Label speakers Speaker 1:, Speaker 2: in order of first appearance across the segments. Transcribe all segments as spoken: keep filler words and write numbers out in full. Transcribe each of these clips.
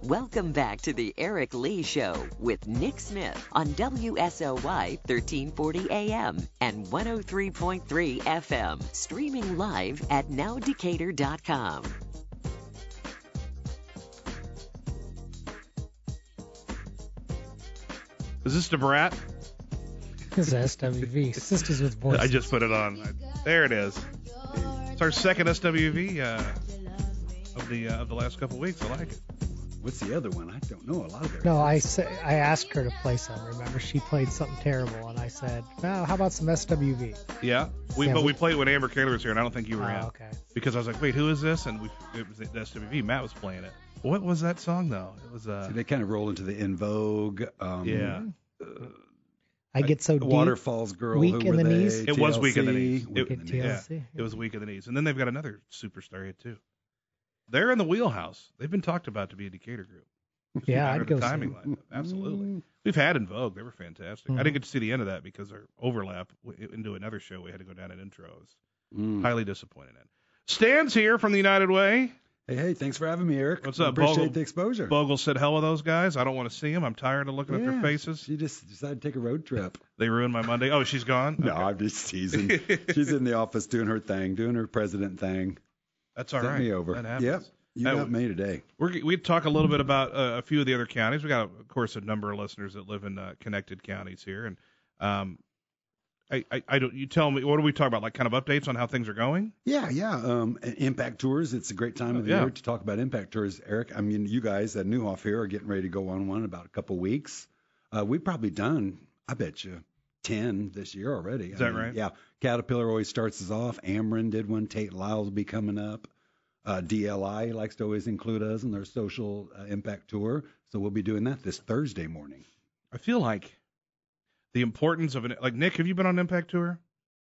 Speaker 1: Welcome back to the Eric Lee Show with Nick Smith on W S O Y thirteen forty A M and one oh three point three F M. Streaming live at now decatur dot com.
Speaker 2: Is this the Brat?
Speaker 3: This is S W V, Sisters with Voices.
Speaker 2: I just put it on. There it is. It's our second S W V uh, of the uh, of the last couple of weeks. I like it.
Speaker 4: What's the other one? I don't know a lot of their.
Speaker 3: No, I say, I asked her to play some. Remember, she played something terrible, and I said, "Well, how about some S W V?"
Speaker 2: Yeah, we
Speaker 3: Yeah,
Speaker 2: but
Speaker 3: we-
Speaker 2: we played when Amber Kaler was here, and I don't think you were
Speaker 3: Oh,
Speaker 2: in.
Speaker 3: okay.
Speaker 2: Because I was like, wait, who is this? And we, it was the S W V. Matt was playing it. What was that song though? It was uh.
Speaker 4: See, they kind of roll into the In Vogue. Um,
Speaker 2: Yeah.
Speaker 4: Uh,
Speaker 3: I get so deep.
Speaker 4: Waterfalls Girl.
Speaker 3: Weak
Speaker 4: who
Speaker 3: in
Speaker 4: were
Speaker 3: the
Speaker 4: they?
Speaker 3: knees?
Speaker 2: It was Weak in the Knees.
Speaker 4: Weak
Speaker 2: It-
Speaker 4: in the
Speaker 3: T L
Speaker 4: Knees.
Speaker 3: C.
Speaker 2: Yeah, it was Weak in the Knees. And then they've got another superstar hit too. They're in the wheelhouse. They've been talked about to be a Decatur group. Just a
Speaker 3: Yeah,
Speaker 2: matter
Speaker 3: I'd
Speaker 2: of the
Speaker 3: go see
Speaker 2: timing
Speaker 3: them.
Speaker 2: line. Absolutely. We've had In Vogue. They were fantastic. I
Speaker 3: Mhm.
Speaker 2: didn't get to see the end of that because our overlap w- into another show. We had to go down an intro. I was
Speaker 4: Mm.
Speaker 2: highly disappointed in. Stan's here from the United Way.
Speaker 4: Hey, hey, thanks for having me, Eric.
Speaker 2: What's
Speaker 4: I
Speaker 2: up,
Speaker 4: Appreciate
Speaker 2: Bogle?
Speaker 4: the exposure.
Speaker 2: Bogle said hello to those guys. I don't want to see them. I'm tired of looking at their
Speaker 4: Yeah,
Speaker 2: faces.
Speaker 4: She just decided to take a road trip.
Speaker 2: They ruined my Monday. Oh, she's gone?
Speaker 4: No,
Speaker 2: Okay.
Speaker 4: I'm just teasing. She's in the office doing her thing, doing her president thing.
Speaker 2: That's all
Speaker 4: Sent
Speaker 2: right.
Speaker 4: me over.
Speaker 2: That happens.
Speaker 4: Yep. You
Speaker 2: Uh,
Speaker 4: got me today.
Speaker 2: We're, we talk a little bit about uh, a few of the other counties. We got, of course, a number of listeners that live in uh, connected counties here, and um, I, I, I don't. You tell me, what do we talk about? Like kind of updates on how things are going?
Speaker 4: Yeah, yeah. Um, Impact Tours. It's a great time of the
Speaker 2: Yeah.
Speaker 4: year to talk about Impact Tours, Eric. I mean, you guys at Newhoff here are getting ready to go on one in about a couple weeks. Uh, we've probably done, I bet you, ten this year already.
Speaker 2: Is
Speaker 4: I
Speaker 2: that
Speaker 4: mean,
Speaker 2: right?
Speaker 4: Yeah. Caterpillar always starts us off. Ameren did one. Tate Lyle will be coming up. Uh, D L I likes to always include us in their social uh, impact tour, so we'll be doing that this Thursday morning.
Speaker 2: I feel like the importance of an like Nick. Have you been on an Impact Tour?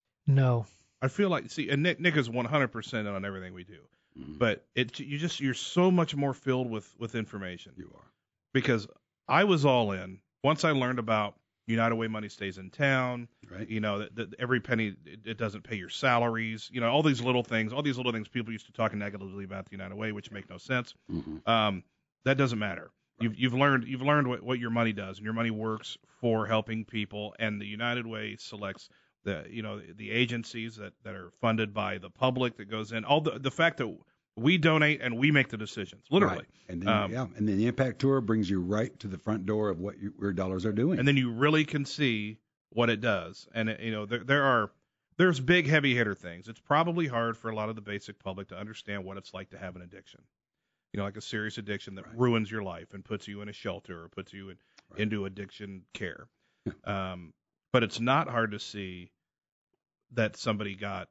Speaker 3: No.
Speaker 2: I feel like see, and Nick Nick is one hundred percent on everything we do,
Speaker 4: Mhm.
Speaker 2: but it you just you're so much more filled with with information.
Speaker 4: You are.
Speaker 2: Because I was all in once I learned about United Way money stays in town.
Speaker 4: Right.
Speaker 2: You know that, that every penny it, it doesn't pay your salaries. You know all these little things, all these little things people used to talk negatively about the United Way, which make no sense.
Speaker 4: Mhm.
Speaker 2: Um, that doesn't matter. You've you've learned you've learned what, what your money does, and your money works for helping people. And the United Way selects the you know the agencies that, that are funded by the public that goes in. All the the fact that we donate and we make the decisions, literally.
Speaker 4: Right. And then,
Speaker 2: Um,
Speaker 4: yeah, and then the Impact Tour brings you right to the front door of what you, your dollars are doing.
Speaker 2: And then you really can see what it does. And it, you know, there there are there's big heavy hitter things. It's probably hard for a lot of the basic public to understand what it's like to have an addiction. You know, like a serious addiction that
Speaker 4: Right.
Speaker 2: ruins your life and puts you in a shelter or puts you in,
Speaker 4: Right.
Speaker 2: into addiction care. um, but it's not hard to see that somebody got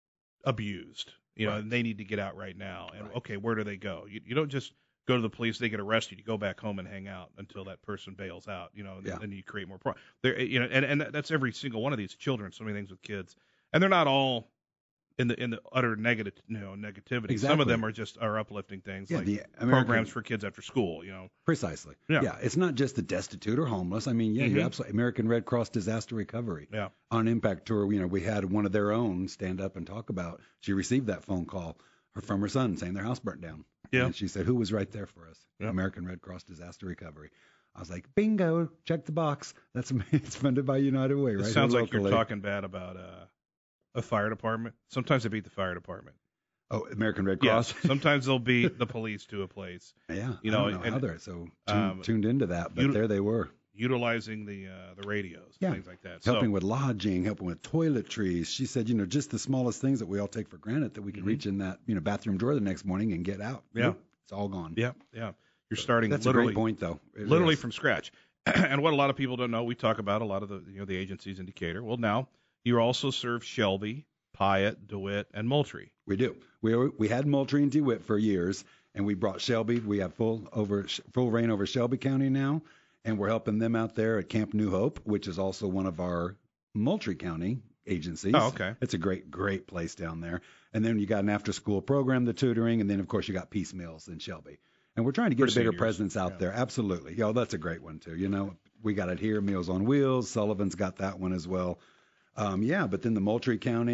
Speaker 2: abused. You know,
Speaker 4: Right.
Speaker 2: and they need to get out right now. And
Speaker 4: Right.
Speaker 2: okay, where do they go? You, you don't just go to the police, they get arrested, you go back home and hang out until that person bails out, you know, and
Speaker 4: Yeah.
Speaker 2: then you create more problems. There, you know, and, and that's every single one of these children, so many things with kids. And they're not all in the in the utter negative, you know, negativity. Some of
Speaker 4: Exactly.
Speaker 2: them are just are uplifting things
Speaker 4: Yeah,
Speaker 2: like
Speaker 4: the American-
Speaker 2: programs for kids after school, you know.
Speaker 4: Precisely.
Speaker 2: Yeah.
Speaker 4: It's not just the destitute or homeless. I mean, yeah,
Speaker 2: Mhm.
Speaker 4: you're absolutely American Red Cross Disaster Recovery.
Speaker 2: Yeah.
Speaker 4: On Impact Tour, you know, we had one of their own stand up and talk about. She received that phone call her- from her son saying their house burnt down.
Speaker 2: Yeah.
Speaker 4: And she said, "Who was right there for us?
Speaker 2: Yeah.
Speaker 4: American Red Cross Disaster Recovery." I was like, "Bingo! Check the box. That's it's funded by United Way,
Speaker 2: It
Speaker 4: right?"
Speaker 2: sounds
Speaker 4: here
Speaker 2: like you're
Speaker 4: locally.
Speaker 2: talking bad about uh, a fire department. Sometimes they beat the fire department.
Speaker 4: Oh, American Red
Speaker 2: Yes.
Speaker 4: Cross.
Speaker 2: Sometimes they'll beat the police to a place.
Speaker 4: Yeah.
Speaker 2: You
Speaker 4: I
Speaker 2: know,
Speaker 4: don't know
Speaker 2: and-
Speaker 4: how they're so tuned,
Speaker 2: um,
Speaker 4: tuned into that, but
Speaker 2: you-
Speaker 4: there they were.
Speaker 2: Utilizing the uh, the radios,
Speaker 4: Yeah.
Speaker 2: things like that.
Speaker 4: Helping
Speaker 2: so,
Speaker 4: with lodging, helping with toiletries. She said, you know, just the smallest things that we all take for granted that we can
Speaker 2: Mhm.
Speaker 4: reach in that, you know, bathroom drawer the next morning and get out.
Speaker 2: Yeah.
Speaker 4: Nope, it's all gone.
Speaker 2: yeah, yeah. You're starting
Speaker 4: That's
Speaker 2: literally
Speaker 4: a great point, though. It
Speaker 2: literally
Speaker 4: is.
Speaker 2: from scratch. And what a lot of people don't know, we talk about a lot of the you know the agencies in Decatur. Well, now you also serve Shelby, Pyatt, DeWitt, and Moultrie.
Speaker 4: We do. We were, we had Moultrie and DeWitt for years, and we brought Shelby. We have full over full reign over Shelby County now, and we're helping them out there at Camp New Hope, which is also one of our Moultrie County agencies.
Speaker 2: Oh, okay.
Speaker 4: It's a great, great place down there. And then you got an after-school program, the tutoring, and then of course you got Peace Meals in Shelby. And we're trying to get
Speaker 2: For
Speaker 4: a bigger
Speaker 2: seniors,
Speaker 4: presence out
Speaker 2: yeah.
Speaker 4: there. Absolutely. Yeah, that's a great one too. You know, we got it here, Meals on Wheels. Sullivan's got that one as well. Um, yeah, but then the Moultrie County.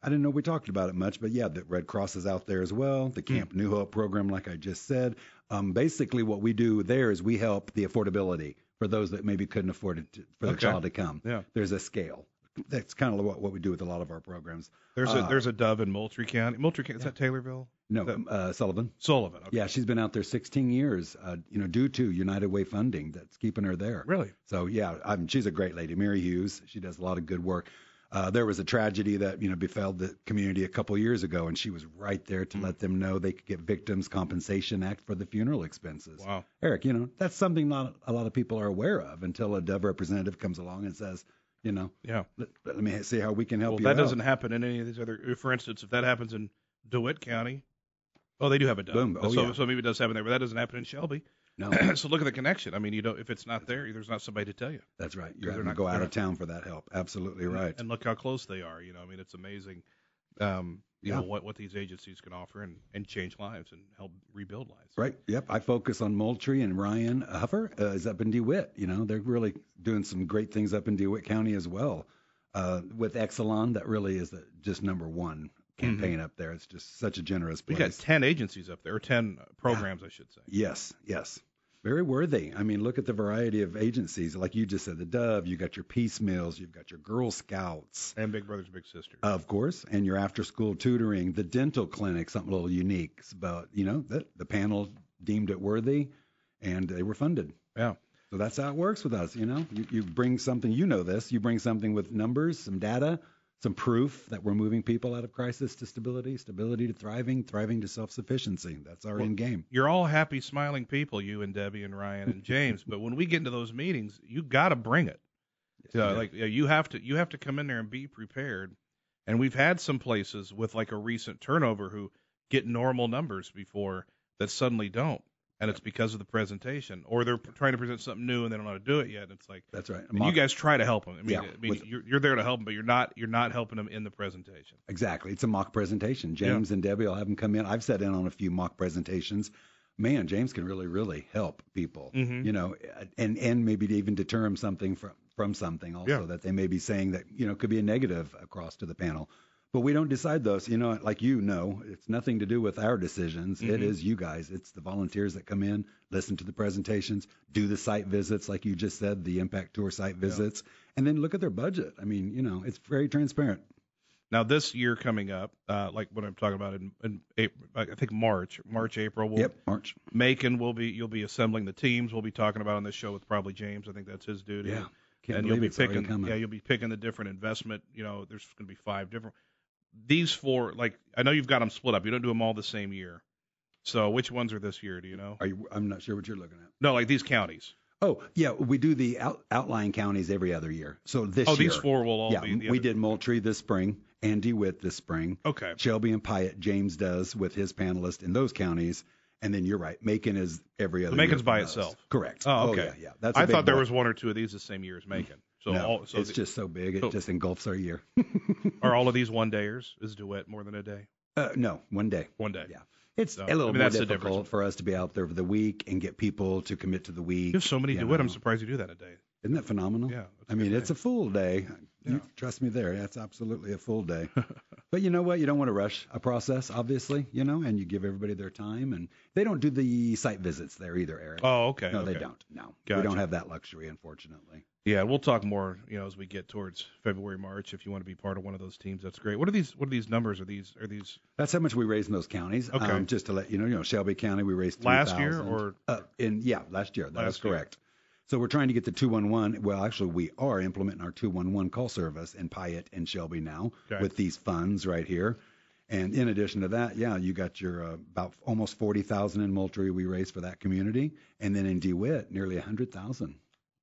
Speaker 4: I didn't know we talked about it much, but yeah, the Red Cross is out there as well. The Camp New Hope program, like I just said. Um, basically, what we do there is we help the affordability for those that maybe couldn't afford it to, for the
Speaker 2: Okay.
Speaker 4: child to come.
Speaker 2: Yeah.
Speaker 4: There's a scale. That's kind of what, what we do with a lot of our programs.
Speaker 2: There's a
Speaker 4: Uh,
Speaker 2: there's a Dove in Moultrie County. Moultrie County, is that Taylorville?
Speaker 4: No,
Speaker 2: That-
Speaker 4: uh, Sullivan.
Speaker 2: Sullivan. Okay.
Speaker 4: Yeah, she's been out there sixteen years, uh, you know, due to United Way funding that's keeping her there.
Speaker 2: Really?
Speaker 4: So yeah, I'm, she's a great lady, Mary Hughes. She does a lot of good work. Uh, there was a tragedy that you know befell the community a couple years ago, and she was right there to
Speaker 2: Mm.
Speaker 4: let them know they could get Victims Compensation Act for the funeral expenses.
Speaker 2: Wow.
Speaker 4: Eric, you know that's something not a lot of people are aware of until a Dove representative comes along and says, you know,
Speaker 2: Yeah.
Speaker 4: let, let me see how we can help
Speaker 2: Well,
Speaker 4: you
Speaker 2: that
Speaker 4: out.
Speaker 2: doesn't happen in any of these other. For instance, if that happens in DeWitt County, oh, they do have a Dove.
Speaker 4: Boom. Oh,
Speaker 2: so,
Speaker 4: yeah.
Speaker 2: so maybe it does happen there, but that doesn't happen in Shelby.
Speaker 4: No,
Speaker 2: So look at the connection. I mean, you don't. If it's not there, there's not somebody to tell you.
Speaker 4: that's right.
Speaker 2: They're
Speaker 4: You're having
Speaker 2: not-
Speaker 4: to go out
Speaker 2: they're
Speaker 4: of town for that help. Absolutely right.
Speaker 2: And look how close they are. You know, I mean, it's amazing. Um, you
Speaker 4: Yeah.
Speaker 2: know what what these agencies can offer and, and change lives and help rebuild lives.
Speaker 4: Right. Yep. I focus on Moultrie, and Ryan Huffer uh, is up in DeWitt. You know, they're really doing some great things up in DeWitt County as well. Uh, with Exelon, that really is the, just number one campaign up there. It's just such a generous
Speaker 2: We
Speaker 4: place.
Speaker 2: got ten agencies up there, or ten programs, I should say.
Speaker 4: Yes. Yes. Very worthy. I mean, look at the variety of agencies. Like you just said, the Dove, you got your Peace Mills, you've got your Girl Scouts,
Speaker 2: And Big Brothers Big Sisters.
Speaker 4: of course, and your after school tutoring, the dental clinic, something a little unique. But, you know, the, the panel deemed it worthy and they were funded.
Speaker 2: Yeah.
Speaker 4: So that's how it works with us. You know, you, you bring something, you know this, you bring something with numbers, some data, some proof that we're moving people out of crisis to stability, stability to thriving, thriving to self-sufficiency. That's our
Speaker 2: Well,
Speaker 4: end game.
Speaker 2: You're all happy, smiling people, you and Debbie and Ryan and James. But when we get into those meetings, you got to bring it.
Speaker 4: Yeah.
Speaker 2: Uh, like yeah, you have to you have to come in there and be prepared. And we've had some places with like a recent turnover who get normal numbers before that suddenly don't, and it's because of the presentation, or they're trying to present something new and they don't know how to do it yet. And it's like,
Speaker 4: That's right.
Speaker 2: and you guys try to help them. I mean,
Speaker 4: Yeah,
Speaker 2: I mean
Speaker 4: with-
Speaker 2: you're, you're there to help them, but you're not you're not helping them in the presentation.
Speaker 4: Exactly. It's a mock presentation. James and Debbie will have them come in. I've sat in on a few mock presentations. Man, James can really, really help people,
Speaker 2: Mhm.
Speaker 4: you know, and, and maybe to even deter them something from, from something also
Speaker 2: Yeah.
Speaker 4: that they may be saying that, you know, could be a negative across to the panel. But we don't decide those, you know, like you know, it's nothing to do with our decisions. It
Speaker 2: Mhm.
Speaker 4: is you guys. It's the volunteers that come in, listen to the presentations, do the site visits, like you just said, the impact tour site visits, and then look at their budget. I mean, you know, it's very transparent.
Speaker 2: Now this year coming up, uh, like what I'm talking about in, in April, I think March, March, April. We'll,
Speaker 4: Yep, March.
Speaker 2: Macon will be you'll be assembling the teams. We'll be talking about on this show with probably James. I think that's his duty.
Speaker 4: Yeah. Can't
Speaker 2: and you'll
Speaker 4: believe
Speaker 2: be
Speaker 4: it's already
Speaker 2: picking
Speaker 4: coming.
Speaker 2: yeah you'll be picking the different investment. You know, there's going to be five different. These four, like I know you've got them split up. You don't do them all the same year. So which ones are this year? Do you know?
Speaker 4: Are you? I'm not sure what you're looking at.
Speaker 2: No, like these counties.
Speaker 4: Oh, yeah, we do the out, outlying counties every other year. So this
Speaker 2: Oh,
Speaker 4: year,
Speaker 2: these four will all
Speaker 4: yeah,
Speaker 2: be. The
Speaker 4: we
Speaker 2: other-
Speaker 4: did Moultrie this spring, and DeWitt this spring.
Speaker 2: Okay.
Speaker 4: Shelby and Pyatt, James does with his panelists in those counties, and then you're right, Macon is every other.
Speaker 2: Macon's
Speaker 4: year
Speaker 2: by
Speaker 4: for those.
Speaker 2: itself.
Speaker 4: Correct.
Speaker 2: Oh, okay.
Speaker 4: yeah, yeah. That's. a
Speaker 2: I
Speaker 4: big
Speaker 2: thought there
Speaker 4: book.
Speaker 2: was one or two of these the same year as Macon. So
Speaker 4: no,
Speaker 2: all so
Speaker 4: it's
Speaker 2: the-
Speaker 4: just so big, it
Speaker 2: so-
Speaker 4: just engulfs our year.
Speaker 2: are all of these one dayers? Is DeWitt more than a day?
Speaker 4: uh, no, one day.
Speaker 2: One day.
Speaker 4: Yeah. It's
Speaker 2: So,
Speaker 4: a little
Speaker 2: I mean,
Speaker 4: more
Speaker 2: that's the
Speaker 4: difficult
Speaker 2: difference.
Speaker 4: for us to be out there for the week and get people to commit to the week.
Speaker 2: You have so many
Speaker 4: you
Speaker 2: DeWitt. I'm
Speaker 4: know.
Speaker 2: surprised you do that a day.
Speaker 4: Isn't that phenomenal?
Speaker 2: Yeah, that's a
Speaker 4: I mean,
Speaker 2: good
Speaker 4: it's
Speaker 2: day.
Speaker 4: a full day.
Speaker 2: Yeah.
Speaker 4: You trust me there. That's absolutely a full day. But you know what? You don't want to rush a process, obviously, you know, and you give everybody their time. And they don't do the site visits there either, Eric.
Speaker 2: Oh, okay.
Speaker 4: no,
Speaker 2: okay.
Speaker 4: they don't. No,
Speaker 2: Gotcha.
Speaker 4: we don't have that luxury, unfortunately.
Speaker 2: Yeah, we'll talk more, you know, as we get towards February, March. If you want to be part of one of those teams, that's great. What are these? What are these numbers? Are these? Are these
Speaker 4: That's how much we raise in those counties.
Speaker 2: Okay.
Speaker 4: Um, just to let you know, you know, Shelby County, we raised
Speaker 2: last
Speaker 4: three
Speaker 2: year
Speaker 4: thousand.
Speaker 2: or?
Speaker 4: Uh, in yeah, last year. That
Speaker 2: Last
Speaker 4: is
Speaker 2: year.
Speaker 4: correct. So we're trying to get the two one one. Well, actually, we are implementing our two one one call service in Pyatt and Shelby now
Speaker 2: Okay.
Speaker 4: with these funds right here. And in addition to that, yeah, you got your uh, about almost forty thousand in Moultrie we raised for that community, and then in DeWitt, nearly one hundred thousand.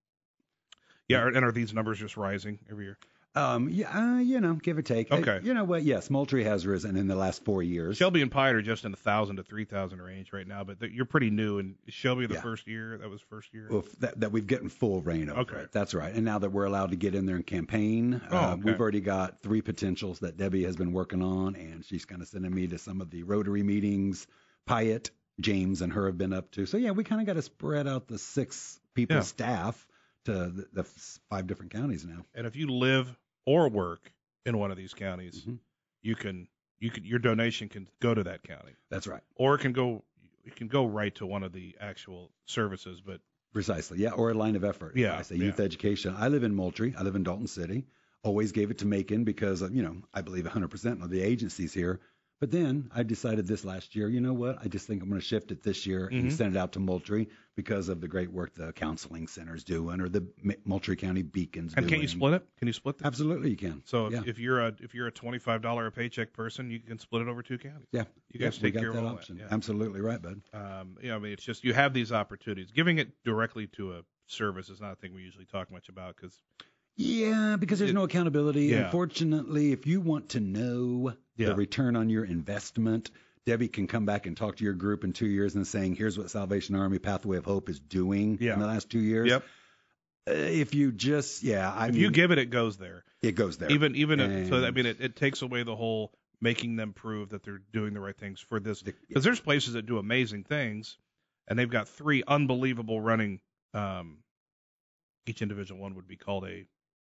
Speaker 2: Yeah, and are these numbers just rising every year?
Speaker 4: Um, yeah, uh, you know, give or take.
Speaker 2: Okay.
Speaker 4: Uh, you know what? Yes, Moultrie has risen in the last four years.
Speaker 2: Shelby and Pyatt are just in the thousand to three thousand range right now, but th- you're pretty new. And is Shelby the
Speaker 4: Yeah.
Speaker 2: first year? That was first year.
Speaker 4: Well, that, that we've gotten full reign over
Speaker 2: Okay.
Speaker 4: it. That's right. And now that we're allowed to get in there and campaign,
Speaker 2: Oh,
Speaker 4: uh,
Speaker 2: okay.
Speaker 4: we've already got three potentials that Debbie has been working on, and she's kind of sending me to some of the Rotary meetings. Pyatt, James, and her have been up to. So yeah, we kind of got to spread out the six people
Speaker 2: Yeah.
Speaker 4: staff to the, the five different counties now.
Speaker 2: And if you live or work in one of these counties,
Speaker 4: Mhm.
Speaker 2: you can you can your donation can go to that county,
Speaker 4: That's right.
Speaker 2: or it can go it can go right to one of the actual services. But
Speaker 4: Precisely. Yeah, or a line of effort.
Speaker 2: Yeah,
Speaker 4: I say youth
Speaker 2: yeah.
Speaker 4: education. I live in Moultrie. I live in Dalton City. Always gave it to Macon because, you know, I believe one hundred percent of the agencies here. But then I decided this last year, you know what? I just think I'm going to shift it this year
Speaker 2: Mm-hmm.
Speaker 4: and send it out to Moultrie because of the great work the counseling center's doing or the M- Moultrie County Beacons
Speaker 2: and
Speaker 4: doing.
Speaker 2: can't you split it? Can you split that?
Speaker 4: Absolutely, you can.
Speaker 2: So if,
Speaker 4: yeah.
Speaker 2: if you're a if you're a twenty-five dollars a paycheck person, you can split it over two counties.
Speaker 4: yeah.
Speaker 2: You guys
Speaker 4: yeah, we
Speaker 2: take
Speaker 4: got
Speaker 2: care of
Speaker 4: that
Speaker 2: all
Speaker 4: option.
Speaker 2: that. Yeah.
Speaker 4: Absolutely right, bud.
Speaker 2: Um, you know, I mean, it's just you have these opportunities. Giving it directly to a service is not a thing we usually talk much about because
Speaker 4: Yeah, because there's
Speaker 2: It-
Speaker 4: no accountability.
Speaker 2: yeah.
Speaker 4: Unfortunately, if you want to know
Speaker 2: Yeah.
Speaker 4: the return on your investment, Debbie can come back and talk to your group in two years and saying, here's what Salvation Army Pathway of Hope is doing
Speaker 2: Yeah.
Speaker 4: in the last two years.
Speaker 2: Yep.
Speaker 4: Uh, if you just, yeah, I
Speaker 2: if
Speaker 4: mean,
Speaker 2: you give it, it goes there.
Speaker 4: it goes there.
Speaker 2: Even even if, so I
Speaker 4: And-
Speaker 2: mean, it, it takes away the whole making them prove that they're doing the right things for this.
Speaker 4: The-
Speaker 2: Because there's places that do amazing things, and they've got three unbelievable running. Um, each individual one would be called a.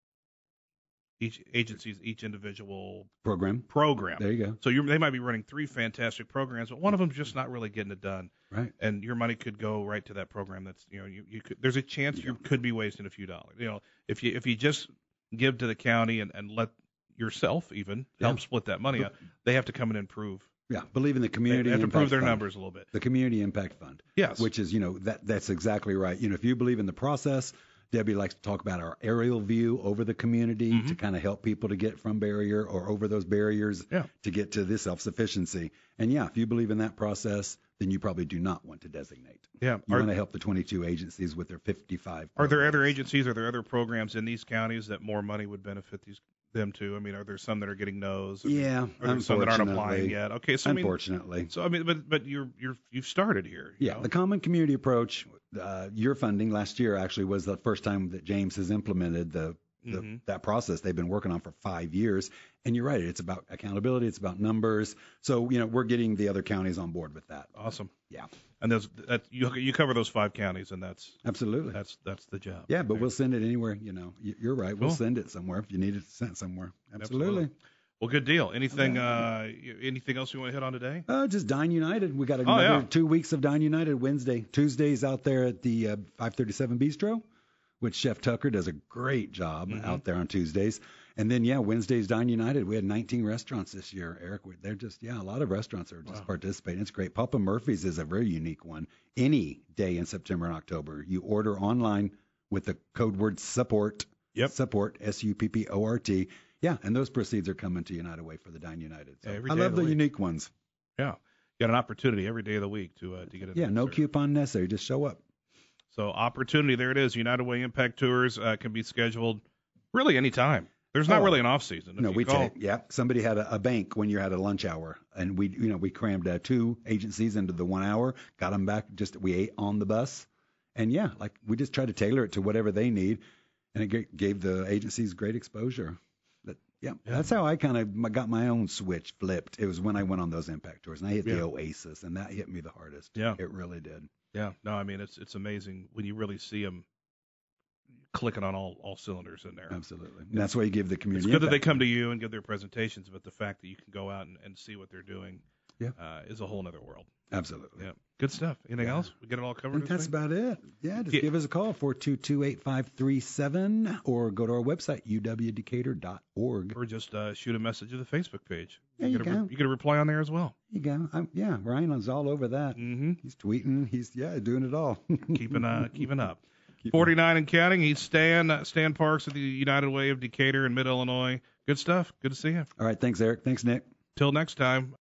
Speaker 2: Each agency's each individual
Speaker 4: program.
Speaker 2: program.
Speaker 4: There you go.
Speaker 2: So you're, they might be running three fantastic programs, but one of them's just not really getting it done.
Speaker 4: Right.
Speaker 2: And your money could go right to that program. That's you know you, you could there's a chance you could be wasting a few dollars. You know if you if you just give to the county and, and let yourself even help
Speaker 4: Yeah.
Speaker 2: split that money up, they have to come in and prove.
Speaker 4: Yeah. Believe in the
Speaker 2: They
Speaker 4: community.
Speaker 2: have to
Speaker 4: Impact
Speaker 2: prove their
Speaker 4: Fund.
Speaker 2: numbers a little bit.
Speaker 4: The Community Impact Fund.
Speaker 2: Yes.
Speaker 4: Which is, you know, that that's exactly right. You know, if you believe in the process, Debbie likes to talk about our aerial view over the community
Speaker 2: Mm-hmm.
Speaker 4: to kind of help people to get from barrier or over those barriers
Speaker 2: Yeah.
Speaker 4: to get to this self-sufficiency. And yeah, if you believe in that process, then you probably do not want to designate.
Speaker 2: Yeah.
Speaker 4: You
Speaker 2: Are,
Speaker 4: want to help the twenty-two agencies with their fifty-five.
Speaker 2: are there other
Speaker 4: programs.
Speaker 2: agencies? Are there other programs in these counties that more money would benefit these them too? I mean, are there some that are getting no's? I mean,
Speaker 4: Yeah,
Speaker 2: Are there some that aren't applying
Speaker 4: unfortunately.
Speaker 2: yet? Okay. So I mean,
Speaker 4: Unfortunately.
Speaker 2: so I mean, but but you're you're you've started here. you
Speaker 4: Yeah,
Speaker 2: know?
Speaker 4: the common community approach, uh, your funding last year actually was the first time that James has implemented the, the
Speaker 2: Mhm.
Speaker 4: that process they've been working on for five years. And you're right, it's about accountability, it's about numbers. So, you know, we're getting the other counties on board with that.
Speaker 2: Awesome.
Speaker 4: Yeah,
Speaker 2: And those that you you cover those five counties, and that's
Speaker 4: absolutely.
Speaker 2: that's that's the job.
Speaker 4: Yeah, but
Speaker 2: Right.
Speaker 4: we'll send it anywhere, you know. Y- You're right, we'll
Speaker 2: Cool.
Speaker 4: send it somewhere if you need it sent somewhere. Absolutely.
Speaker 2: Absolutely. Well, good deal. Anything uh y- anything else you want to hit on today?
Speaker 4: Uh, just Dine United. We got
Speaker 2: Oh,
Speaker 4: another
Speaker 2: yeah.
Speaker 4: two weeks of Dine United Wednesday. Tuesdays out there at the uh, five thirty-seven Bistro, which Chef Tucker does a great job
Speaker 2: Mhm.
Speaker 4: out there on Tuesdays. And then, yeah, Wednesdays Dine United. We had nineteen restaurants this year, Eric. We- They're just, yeah, a lot of restaurants are just
Speaker 2: Wow.
Speaker 4: participating. It's great. Papa Murphy's is a very unique one. Any day in September and October, you order online with the code word support.
Speaker 2: Yep.
Speaker 4: Support, S U P P O R T. Yeah, and those proceeds are coming to United Way for the Dine United. So
Speaker 2: Yeah, every
Speaker 4: I
Speaker 2: day
Speaker 4: love
Speaker 2: of
Speaker 4: the
Speaker 2: the week.
Speaker 4: unique ones.
Speaker 2: Yeah. You got an opportunity every day of the week to uh, to get it.
Speaker 4: Yeah, no coupon necessary. Just show up.
Speaker 2: So opportunity, there it is. United Way Impact Tours uh, can be scheduled really any time. There's not
Speaker 4: Oh.
Speaker 2: really an off season. If
Speaker 4: No,
Speaker 2: you
Speaker 4: we
Speaker 2: call,
Speaker 4: take. Yeah, somebody had a, a bank when you had a lunch hour, and we, you know, we crammed uh, two agencies into the one hour, got them back. Just we ate on the bus, and yeah, like we just try to tailor it to whatever they need, and it ga- gave the agencies great exposure. But yeah,
Speaker 2: Yeah.
Speaker 4: that's how I kind of got my own switch flipped. It was when I went on those impact tours, and I hit the
Speaker 2: Yeah.
Speaker 4: Oasis, and that hit me the hardest.
Speaker 2: Yeah.
Speaker 4: It really did.
Speaker 2: Yeah. No, I mean it's it's amazing when you really see them clicking on all all cylinders in there.
Speaker 4: Absolutely. And that's why you give the
Speaker 2: It's
Speaker 4: community.
Speaker 2: good that they
Speaker 4: impact.
Speaker 2: come to you and give their presentations, but the fact that you can go out and, and see what they're doing
Speaker 4: Yeah.
Speaker 2: uh, is a whole other world.
Speaker 4: Absolutely.
Speaker 2: Yeah. Good stuff. Anything
Speaker 4: Yeah.
Speaker 2: else? We get it all
Speaker 4: I
Speaker 2: covered
Speaker 4: think
Speaker 2: this
Speaker 4: that's
Speaker 2: week?
Speaker 4: about it. Yeah, just
Speaker 2: Yeah.
Speaker 4: give us a call, four two two, eight five three seven, or go to our website, u w decatur dot org.
Speaker 2: Or just uh, shoot a message to the Facebook page.
Speaker 4: There you
Speaker 2: get a,
Speaker 4: go.
Speaker 2: you get a reply on there as well.
Speaker 4: You go. I'm, yeah, Ryan is all over that.
Speaker 2: Mm-hmm.
Speaker 4: He's tweeting. He's, yeah, doing it all.
Speaker 2: Keeping uh, keeping up.
Speaker 4: Keep-
Speaker 2: forty-nine and counting. He's Stan uh, Stan Parks of the United Way of Decatur in Mid Illinois. Good stuff. Good to see you.
Speaker 4: All right. Thanks, Eric. Thanks, Nick.
Speaker 2: Till next time.